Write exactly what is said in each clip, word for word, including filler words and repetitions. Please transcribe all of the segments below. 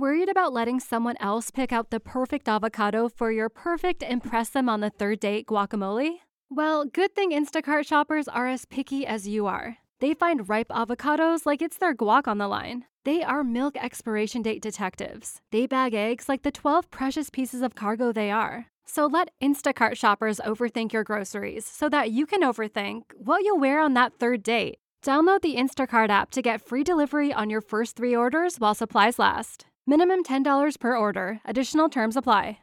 Worried about letting someone else pick out the perfect avocado for your perfect impress them on the third date guacamole? Well, good thing Instacart shoppers are as picky as you are. They find ripe avocados like it's their guac on the line. They are milk expiration date detectives. They bag eggs like the twelve precious pieces of cargo they are. So let Instacart shoppers overthink your groceries so that you can overthink what you'll wear on that third date. Download the Instacart app to get free delivery on your first three orders while supplies last. Minimum ten dollars per order. Additional terms apply.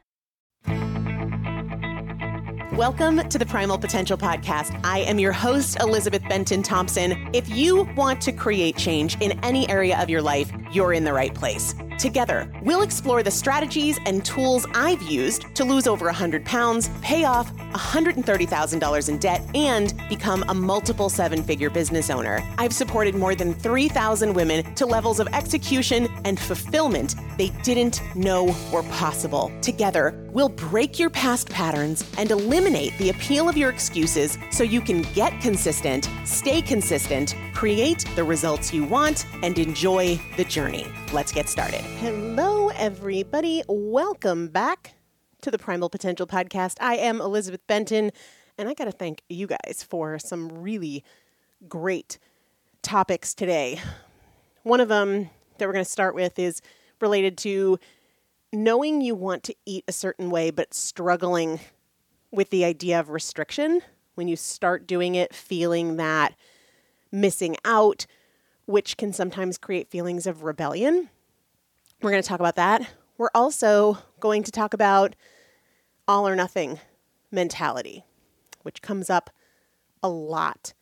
Welcome to the Primal Potential Podcast. I am your host, Elizabeth Benton Thompson. If you want to create change in any area of your life, you're in the right place. Together, we'll explore the strategies and tools I've used to lose over one hundred pounds, pay off one hundred thirty thousand dollars in debt, and become a multiple seven-figure business owner. I've supported more than three thousand women to levels of execution and fulfillment they didn't know were possible. Together, we'll break your past patterns and eliminate the appeal of your excuses so you can get consistent, stay consistent, create the results you want, and enjoy the journey. Let's get started. Hello, everybody. Welcome back to the Primal Potential Podcast. I am Elizabeth Benton, and I got to thank you guys for some really great topics today. One of them that we're going to start with is related to knowing you want to eat a certain way, but struggling with the idea of restriction. When you start doing it, feeling that missing out, which can sometimes create feelings of rebellion. We're going to talk about that. We're also going to talk about all or nothing mentality, which comes up a lot.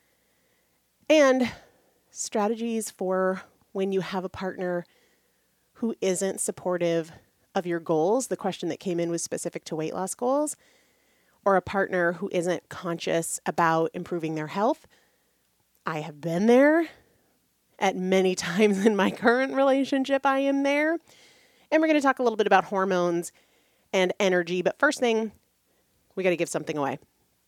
And strategies for when you have a partner who isn't supportive of your goals. The question that came in was specific to weight loss goals, or a partner who isn't conscious about improving their health. I have been there. At many times in my current relationship, I am there. And we're going to talk a little bit about hormones and energy. But first thing, we got to give something away.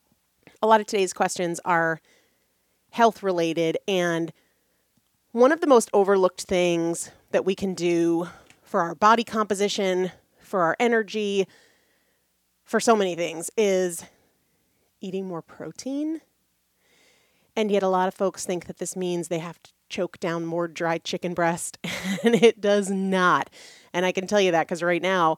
A lot of today's questions are health related. And one of the most overlooked things that we can do for our body composition, for our energy, for so many things is eating more protein. And yet a lot of folks think that this means they have to choke down more dried chicken breast, and it does not. And I can tell you that because right now,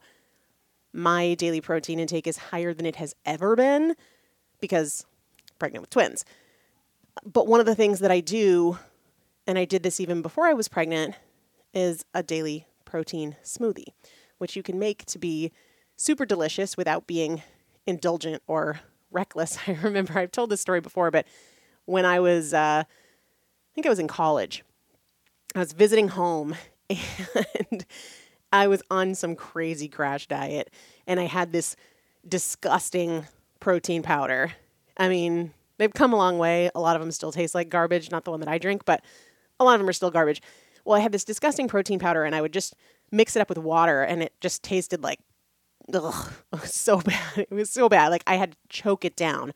my daily protein intake is higher than it has ever been because I'm pregnant with twins. But one of the things that I do, and I did this even before I was pregnant, is a daily protein smoothie, which you can make to be super delicious without being indulgent or reckless. I remember I've told this story before, but when I was, uh, I think I was in college, I was visiting home and I was on some crazy crash diet and I had this disgusting protein powder. I mean, they've come a long way. A lot of them still taste like garbage, not the one that I drink, but a lot of them are still garbage. Well, I had this disgusting protein powder and I would just mix it up with water and it just tasted like, ugh, it was so bad. It was so bad. Like I had to choke it down.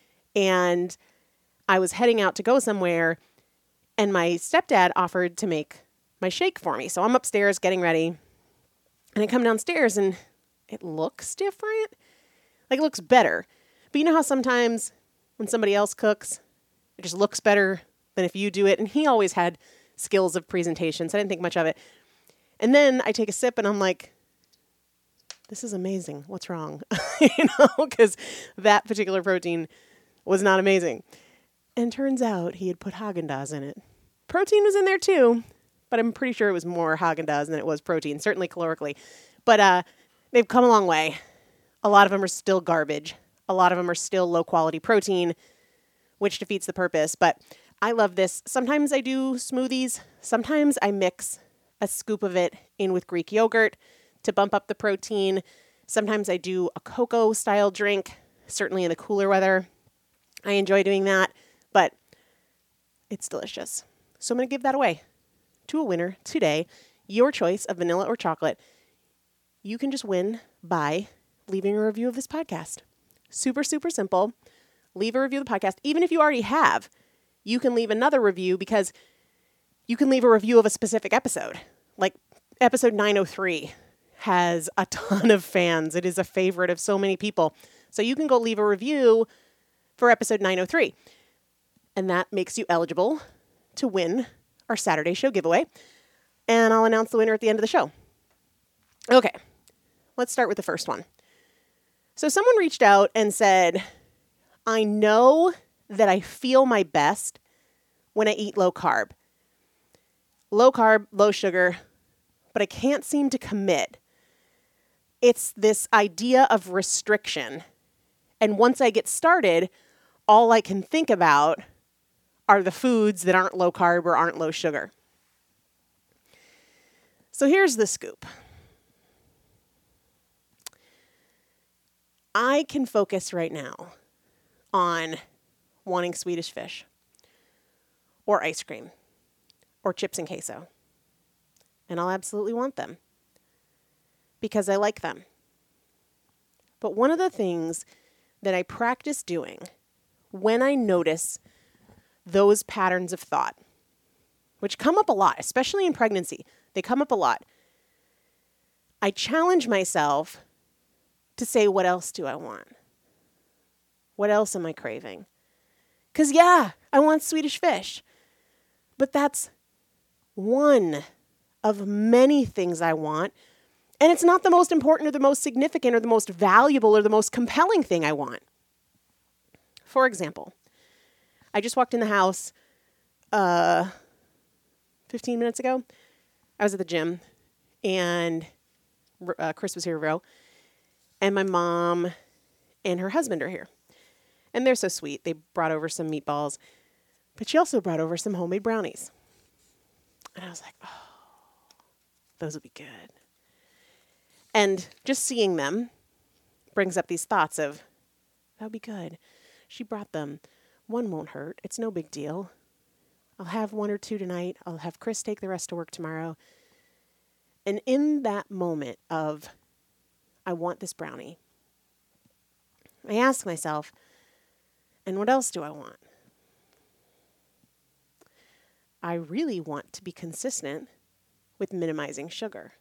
And I was heading out to go somewhere and my stepdad offered to make my shake for me. So I'm upstairs getting ready and I come downstairs and it looks different. Like it looks better. But you know how sometimes when somebody else cooks, it just looks better than if you do it. And he always had skills of presentation, so I didn't think much of it. And then I take a sip and I'm like, this is amazing. What's wrong? you know, because that particular protein was not amazing. And turns out he had put Haagen-Dazs in it. Protein was in there too, but I'm pretty sure it was more Haagen-Dazs than it was protein, certainly calorically. But uh, they've come a long way. A lot of them are still garbage. A lot of them are still low quality protein, which defeats the purpose. But I love this. Sometimes I do smoothies. Sometimes I mix a scoop of it in with Greek yogurt to bump up the protein. Sometimes I do a cocoa style drink, certainly in the cooler weather. I enjoy doing that, but it's delicious. So I'm going to give that away to a winner today. Your choice of vanilla or chocolate. You can just win by leaving a review of this podcast. Super, super simple. Leave a review of the podcast. Even if you already have, you can leave another review because you can leave a review of a specific episode. Like Episode nine oh three has a ton of fans. It is a favorite of so many people. So you can go leave a review for episode nine oh three. And that makes you eligible to win our Saturday show giveaway. And I'll announce the winner at the end of the show. Okay, let's start with the first one. So someone reached out and said, I know that I feel my best when I eat low carb. Low carb, low sugar, but I can't seem to commit. It's this idea of restriction. And once I get started, all I can think about are the foods that aren't low carb or aren't low sugar. So here's the scoop. I can focus right now on wanting Swedish fish or ice cream or chips and queso. And I'll absolutely want them because I like them. But one of the things that I practice doing when I notice those patterns of thought, which come up a lot, especially in pregnancy, they come up a lot. I challenge myself to say, what else do I want? What else am I craving? Because yeah, I want Swedish fish, but that's one of many things I want. And it's not the most important or the most significant or the most valuable or the most compelling thing I want. For example, I just walked in the house uh, fifteen minutes ago. I was at the gym and uh, Chris was here, Ro, and my mom and her husband are here. And they're so sweet. They brought over some meatballs, but she also brought over some homemade brownies. And I was like, oh, those would be good. And just seeing them brings up these thoughts of, that would be good. She brought them. One won't hurt. It's no big deal. I'll have one or two tonight. I'll have Chris take the rest to work tomorrow. And in that moment of, I want this brownie, I ask myself, and what else do I want? I really want to be consistent with minimizing sugar.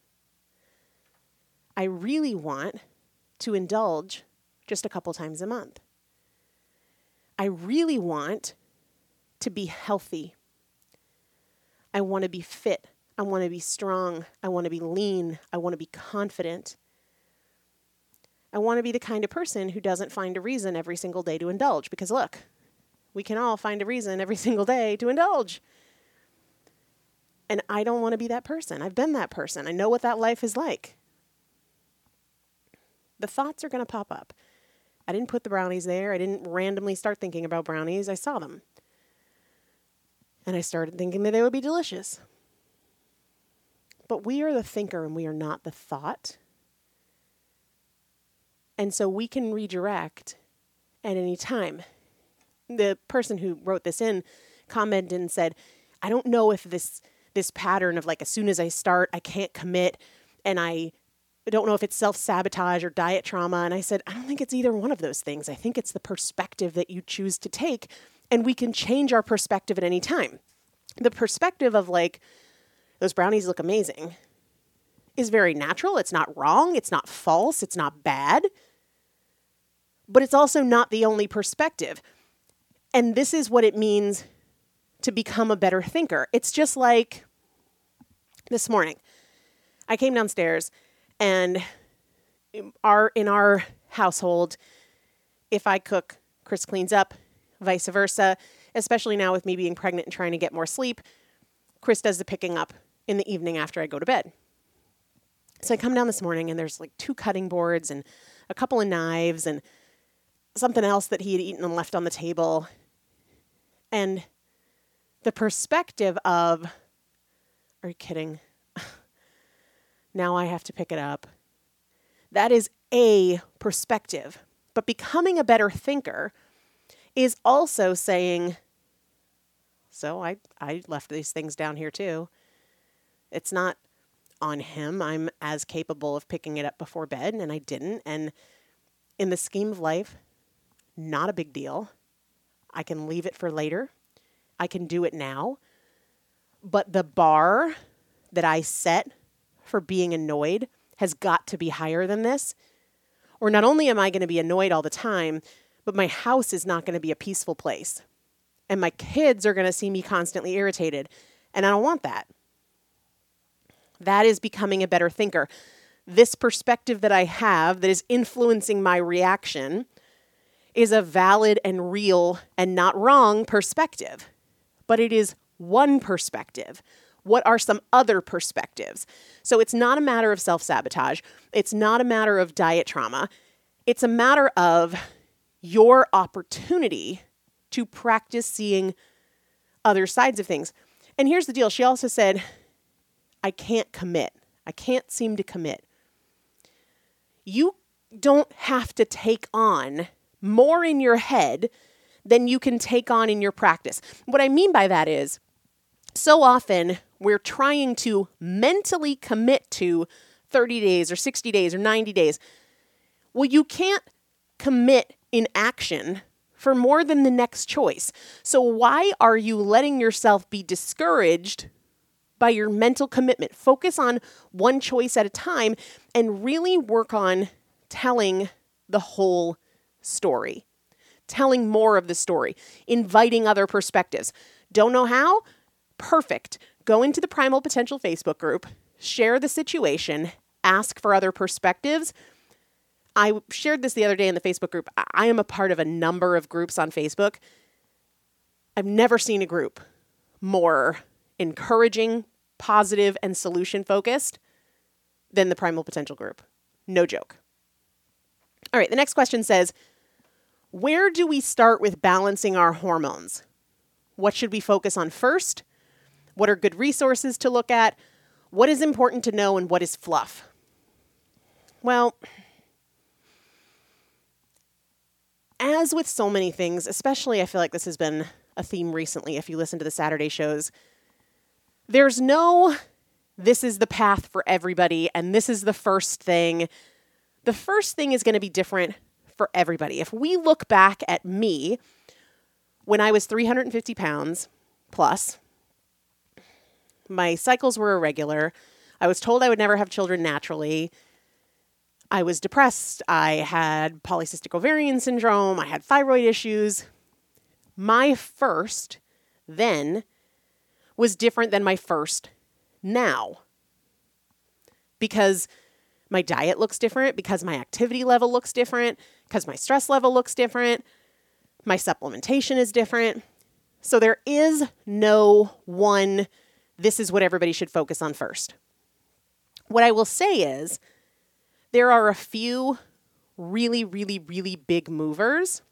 I really want to indulge just a couple times a month. I really want to be healthy. I want to be fit. I want to be strong. I want to be lean. I want to be confident. I want to be the kind of person who doesn't find a reason every single day to indulge. Because look, we can all find a reason every single day to indulge. And I don't want to be that person. I've been that person. I know what that life is like. The thoughts are going to pop up. I didn't put the brownies there. I didn't randomly start thinking about brownies. I saw them. And I started thinking that they would be delicious. But we are the thinker and we are not the thought. And so we can redirect at any time. The person who wrote this in commented and said, I don't know if this this pattern of like, as soon as I start, I can't commit, and I don't know if it's self-sabotage or diet trauma. And I said, I don't think it's either one of those things. I think it's the perspective that you choose to take, and we can change our perspective at any time. The perspective of like, those brownies look amazing is very natural. It's not wrong. It's not false. It's not bad. But it's also not the only perspective. And this is what it means to become a better thinker. It's just like this morning. I came downstairs and our in our household, if I cook, Chris cleans up, vice versa, especially now with me being pregnant and trying to get more sleep, Chris does the picking up in the evening after I go to bed. So I come down this morning and there's like two cutting boards and a couple of knives and something else that he had eaten and left on the table. And the perspective of, are you kidding? Now I have to pick it up. That is a perspective. But becoming a better thinker is also saying, so I, I left these things down here too. It's not on him. I'm as capable of picking it up before bed, and I didn't. And in the scheme of life, not a big deal. I can leave it for later. I can do it now. But the bar that I set for being annoyed has got to be higher than this. Or not only am I going to be annoyed all the time, but my house is not going to be a peaceful place. And my kids are going to see me constantly irritated. And I don't want that. That is becoming a better thinker. This perspective that I have that is influencing my reaction is a valid and real and not wrong perspective. But it is one perspective. What are some other perspectives? So it's not a matter of self-sabotage. It's not a matter of diet trauma. It's a matter of your opportunity to practice seeing other sides of things. And here's the deal. She also said, I can't commit. I can't seem to commit. You don't have to take on more in your head than you can take on in your practice. What I mean by that is, so often we're trying to mentally commit to thirty days or sixty days or ninety days. Well, you can't commit in action for more than the next choice. So why are you letting yourself be discouraged by your mental commitment? Focus on one choice at a time and really work on telling the whole story, telling more of the story, inviting other perspectives. Don't know how? Perfect. Go into the Primal Potential Facebook group, share the situation, ask for other perspectives. I shared this the other day in the Facebook group. I am a part of a number of groups on Facebook. I've never seen a group more encouraging, positive, and solution-focused than the Primal Potential group. No joke. All right, the next question says, where do we start with balancing our hormones? What should we focus on first? What are good resources to look at? What is important to know and what is fluff? Well, as with so many things, especially I feel like this has been a theme recently if you listen to the Saturday shows, there's no, this is the path for everybody and this is the first thing. The first thing is going to be different for everybody. If we look back at me when I was three hundred fifty pounds plus, my cycles were irregular. I was told I would never have children naturally. I was depressed. I had polycystic ovarian syndrome. I had thyroid issues. My first then was different than my first now. Because my diet looks different, because my activity level looks different, because my stress level looks different, my supplementation is different. So there is no one, this is what everybody should focus on first. What I will say is, there are a few really, really, really big movers,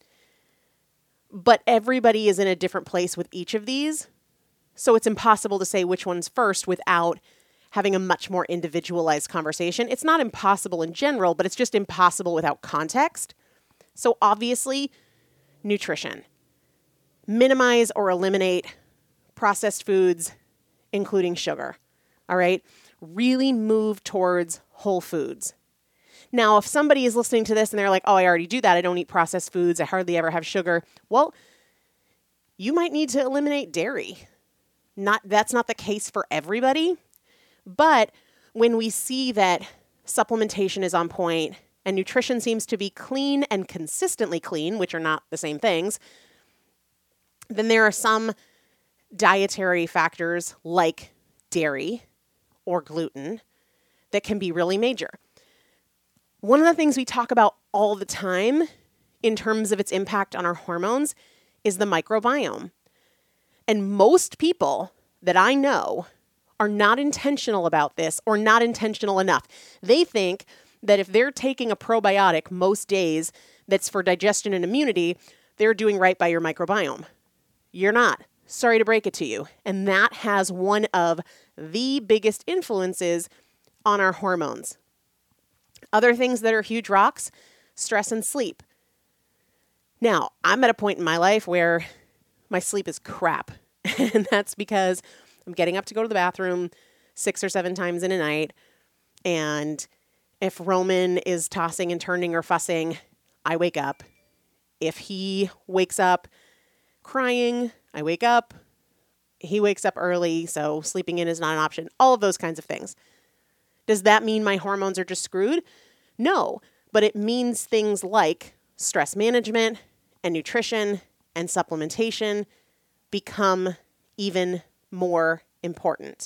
but everybody is in a different place with each of these. So it's impossible to say which one's first without having a much more individualized conversation. It's not impossible in general, but it's just impossible without context. So obviously, nutrition. Minimize or eliminate processed foods, including sugar. All right? Really move towards whole foods. Now, if somebody is listening to this and they're like, oh, I already do that. I don't eat processed foods. I hardly ever have sugar. Well, you might need to eliminate dairy. Not, that's not the case for everybody. But when we see that supplementation is on point and nutrition seems to be clean and consistently clean, which are not the same things, then there are some dietary factors like dairy or gluten that can be really major. One of the things we talk about all the time in terms of its impact on our hormones is the microbiome. And most people that I know are not intentional about this or not intentional enough. They think that if they're taking a probiotic most days that's for digestion and immunity, they're doing right by your microbiome. You're not. Sorry to break it to you. And that has one of the biggest influences on our hormones. Other things that are huge rocks, stress and sleep. Now, I'm at a point in my life where my sleep is crap. And that's because I'm getting up to go to the bathroom six or seven times in a night. And if Roman is tossing and turning or fussing, I wake up. If he wakes up crying, I wake up. He wakes up early, so sleeping in is not an option. All of those kinds of things. Does that mean my hormones are just screwed? No, but it means things like stress management and nutrition and supplementation become even more important.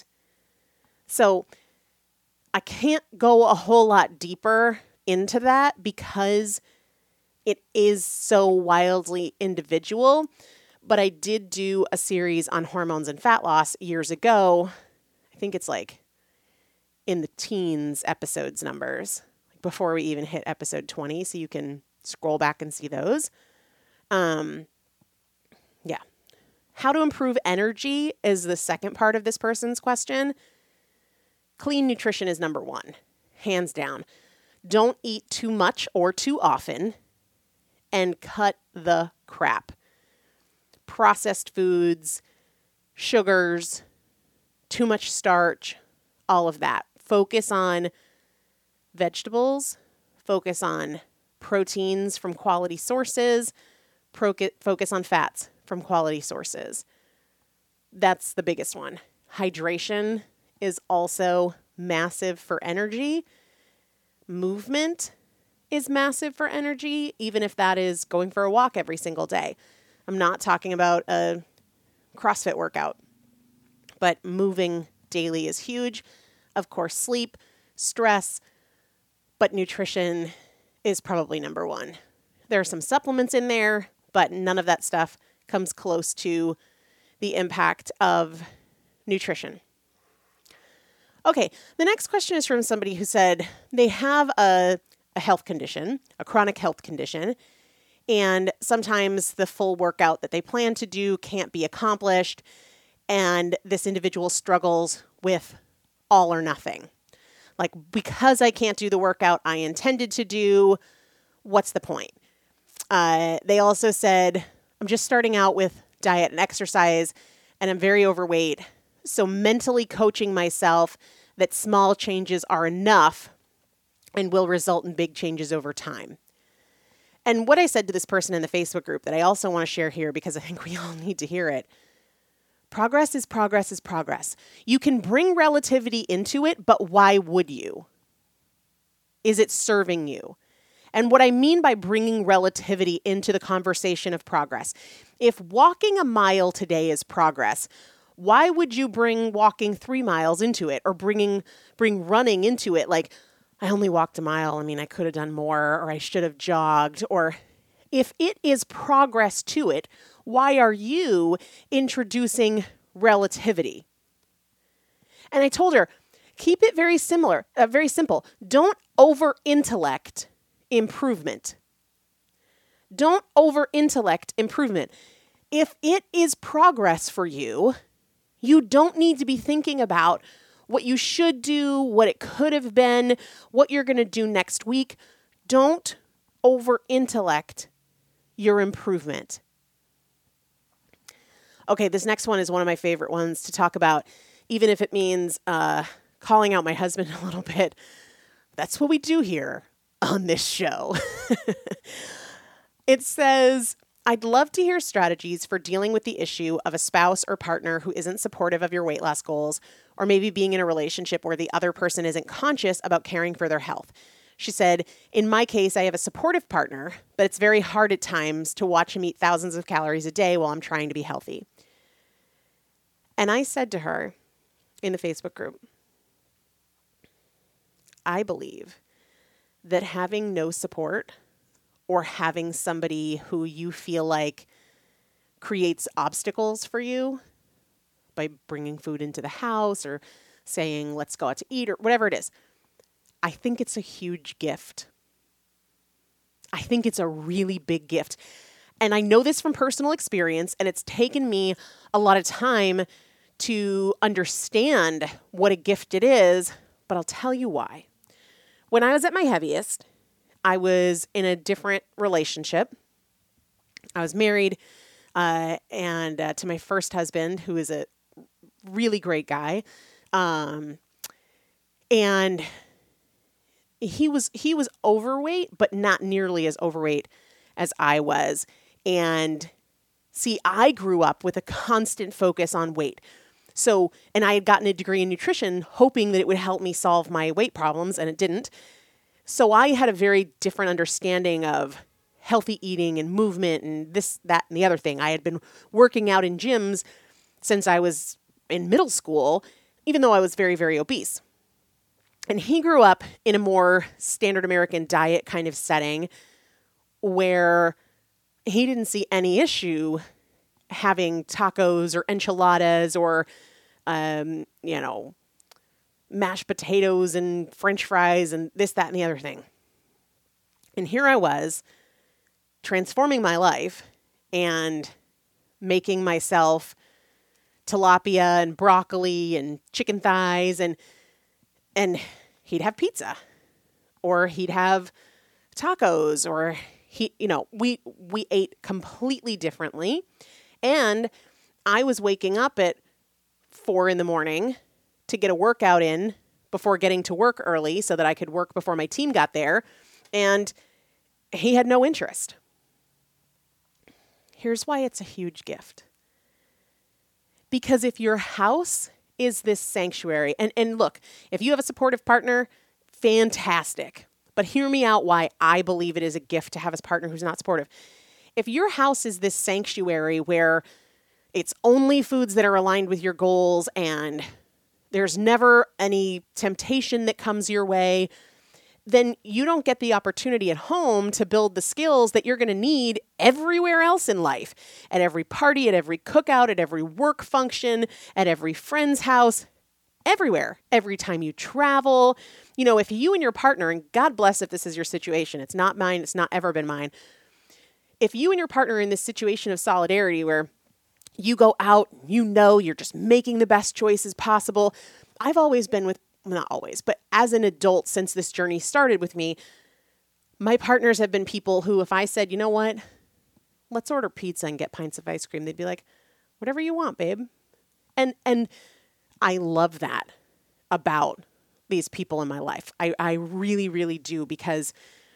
So I can't go a whole lot deeper into that because it is so wildly individual. But I did do a series on hormones and fat loss years ago. I think it's like in the teens episodes numbers, before we even hit episode twenty. So you can scroll back and see those. Um, yeah. How to improve energy is the second part of this person's question. Clean nutrition is number one, hands down. Don't eat too much or too often, and cut the crap. Processed foods, sugars, too much starch, all of that. Focus on vegetables, focus on proteins from quality sources, pro- focus on fats from quality sources. That's the biggest one. Hydration is also massive for energy. Movement is massive for energy, even if that is going for a walk every single day. I'm not talking about a CrossFit workout, but moving daily is huge. Of course, sleep, stress, but nutrition is probably number one. There are some supplements in there, but none of that stuff comes close to the impact of nutrition. Okay, the next question is from somebody who said they have a, a health condition, a chronic health condition, and sometimes the full workout that they plan to do can't be accomplished, and this individual struggles with all or nothing. Like, because I can't do the workout I intended to do, what's the point? Uh, they also said, I'm just starting out with diet and exercise, and I'm very overweight. So mentally coaching myself that small changes are enough and will result in big changes over time. And what I said to this person in the Facebook group that I also want to share here, because I think we all need to hear it. Progress is progress is progress. You can bring relativity into it, but why would you? Is it serving you? And what I mean by bringing relativity into the conversation of progress, if walking a mile today is progress, why would you bring walking three miles into it, or bringing bring running into it? Like, I only walked a mile. I mean, I could have done more, or I should have jogged. Or if it is progress to it, why are you introducing relativity? And I told her, keep it very similar, uh, very simple. Don't over-intellect improvement. Don't over-intellect improvement. If it is progress for you, you don't need to be thinking about what you should do, what it could have been, what you're going to do next week. Don't over-intellect your improvement. Okay, this next one is one of my favorite ones to talk about, even if it means uh, calling out my husband a little bit. That's what we do here on this show. It says, I'd love to hear strategies for dealing with the issue of a spouse or partner who isn't supportive of your weight loss goals, or maybe being in a relationship where the other person isn't conscious about caring for their health. She said, in my case, I have a supportive partner, but it's very hard at times to watch him eat thousands of calories a day while I'm trying to be healthy. And I said to her in the Facebook group, I believe that having no support, or having somebody who you feel like creates obstacles for you by bringing food into the house or saying, let's go out to eat, or whatever it is, I think it's a huge gift. I think it's a really big gift. And I know this from personal experience, and it's taken me a lot of time to understand what a gift it is, but I'll tell you why. When I was at my heaviest, I was in a different relationship. I was married uh, and uh, to my first husband, who is a really great guy. Um, and he was he was overweight, but not nearly as overweight as I was. And see, I grew up with a constant focus on weight. So, and I had gotten a degree in nutrition hoping that it would help me solve my weight problems, and it didn't. So I had a very different understanding of healthy eating and movement and this, that, and the other thing. I had been working out in gyms since I was in middle school, even though I was very, very obese. And he grew up in a more standard American diet kind of setting where he didn't see any issue having tacos or enchiladas or, um, you know, mashed potatoes and French fries and this, that, and the other thing. And here I was transforming my life and making myself tilapia and broccoli and chicken thighs, and and he'd have pizza or he'd have tacos, or he, you know, we we ate completely differently. And I was waking up at four in the morning to get a workout in before getting to work early so that I could work before my team got there. And he had no interest. Here's why it's a huge gift. Because if your house is this sanctuary, and, and look, if you have a supportive partner, fantastic. But hear me out why I believe it is a gift to have a partner who's not supportive. If your house is this sanctuary where it's only foods that are aligned with your goals and there's never any temptation that comes your way, then you don't get the opportunity at home to build the skills that you're going to need everywhere else in life. At every party, at every cookout, at every work function, at every friend's house, everywhere. Every time you travel. You know, if you and your partner, and God bless if this is your situation, it's not mine, it's not ever been mine. If you and your partner are in this situation of solidarity where you go out, you know, you're just making the best choices possible. I've always been with Not always, but as an adult, since this journey started with me, my partners have been people who, if I said, you know what, let's order pizza and get pints of ice cream, they'd be like, whatever you want, babe. And and I love that about these people in my life. I, I really, really do, because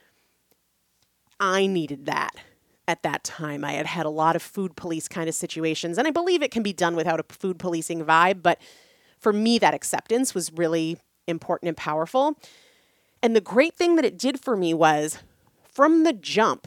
I needed that at that time. I had had a lot of food police kind of situations, and I believe it can be done without a food policing vibe, but for me, that acceptance was really important and powerful. And the great thing that it did for me was, from the jump,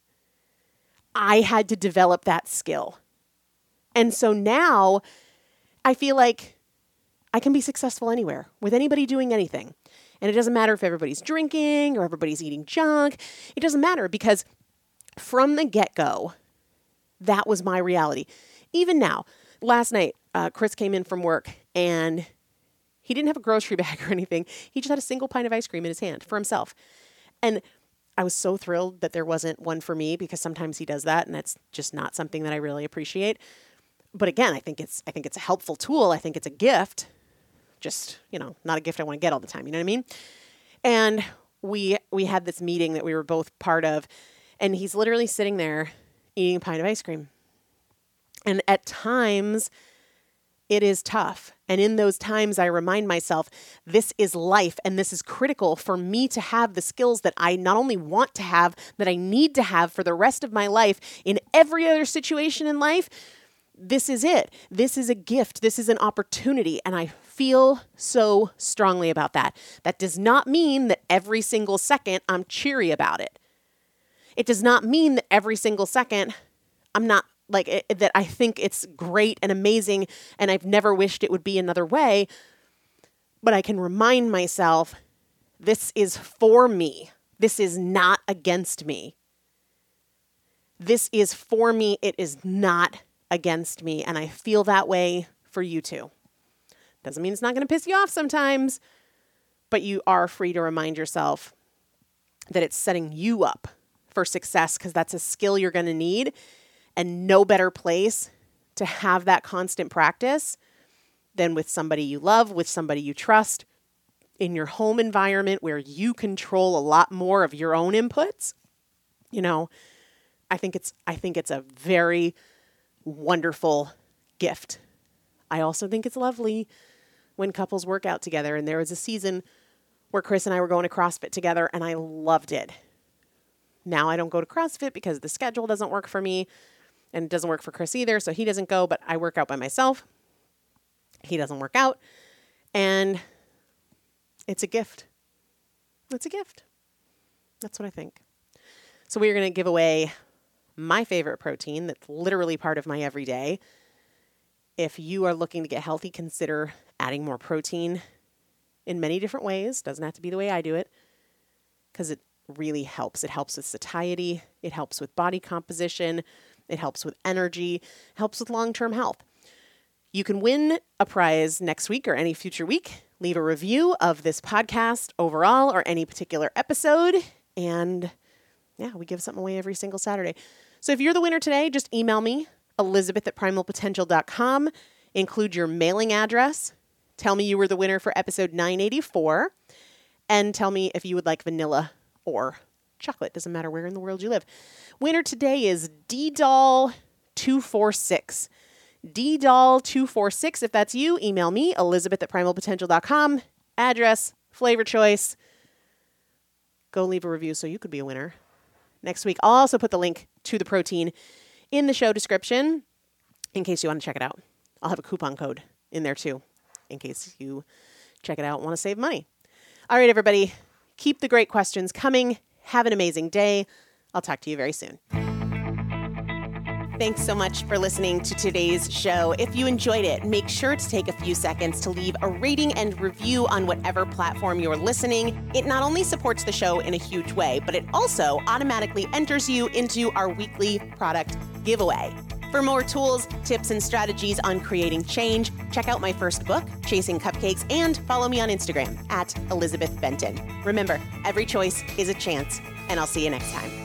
I had to develop that skill. And so now I feel like I can be successful anywhere with anybody doing anything. And it doesn't matter if everybody's drinking or everybody's eating junk. It doesn't matter, because from the get-go, that was my reality. Even now, last night, uh, Chris came in from work, and he didn't have a grocery bag or anything. He just had a single pint of ice cream in his hand for himself. And I was so thrilled that there wasn't one for me, because sometimes he does that, and that's just not something that I really appreciate. But again, I think it's I think it's a helpful tool. I think it's a gift. Just, you know, not a gift I want to get all the time. You know what I mean? And we we had this meeting that we were both part of, and he's literally sitting there eating a pint of ice cream. And at times, it is tough. And in those times, I remind myself, this is life, and this is critical for me to have the skills that I not only want to have, that I need to have for the rest of my life in every other situation in life. This is it. This is a gift. This is an opportunity. And I feel so strongly about that. That does not mean that every single second I'm cheery about it. It does not mean that every single second I'm not like it, that I think it's great and amazing and I've never wished it would be another way. But I can remind myself, this is for me. This is not against me. This is for me. It is not against me. And I feel that way for you too. Doesn't mean it's not going to piss you off sometimes, but you are free to remind yourself that it's setting you up for success, because that's a skill you're going to need. And no better place to have that constant practice than with somebody you love, with somebody you trust, in your home environment where you control a lot more of your own inputs. You know, I think it's I think it's a very wonderful gift. I also think it's lovely when couples work out together. And there was a season where Chris and I were going to CrossFit together, and I loved it. Now I don't go to CrossFit because the schedule doesn't work for me, and it doesn't work for Chris either, so he doesn't go, but I work out by myself. He doesn't work out. And it's a gift. It's a gift. That's what I think. So we're going to give away my favorite protein that's literally part of my everyday. If you are looking to get healthy, consider adding more protein in many different ways. Doesn't have to be the way I do it, because it really helps. It helps with satiety. It helps with body composition. It helps with energy. Helps with long-term health. You can win a prize next week or any future week. Leave a review of this podcast overall or any particular episode. And yeah, we give something away every single Saturday. So if you're the winner today, just email me, Elizabeth at primal potential dot com. Include your mailing address. Tell me you were the winner for episode nine eighty-four. And tell me if you would like vanilla or chocolate. Doesn't matter where in the world you live. Winner today is D Doll two four six. D Doll two four six. If that's you, email me, Elizabeth at primal potential dot com. Address, flavor choice. Go leave a review so you could be a winner next week. I'll also put the link to the protein in the show description in case you want to check it out. I'll have a coupon code in there too, in case you check it out and want to save money. All right, everybody, keep the great questions coming. Have an amazing day. I'll talk to you very soon. Thanks so much for listening to today's show. If you enjoyed it, make sure to take a few seconds to leave a rating and review on whatever platform you're listening. It not only supports the show in a huge way, but it also automatically enters you into our weekly product giveaway. For more tools, tips, and strategies on creating change, check out my first book, Chasing Cupcakes, and follow me on Instagram at Elizabeth Benton. Remember, every choice is a chance, and I'll see you next time.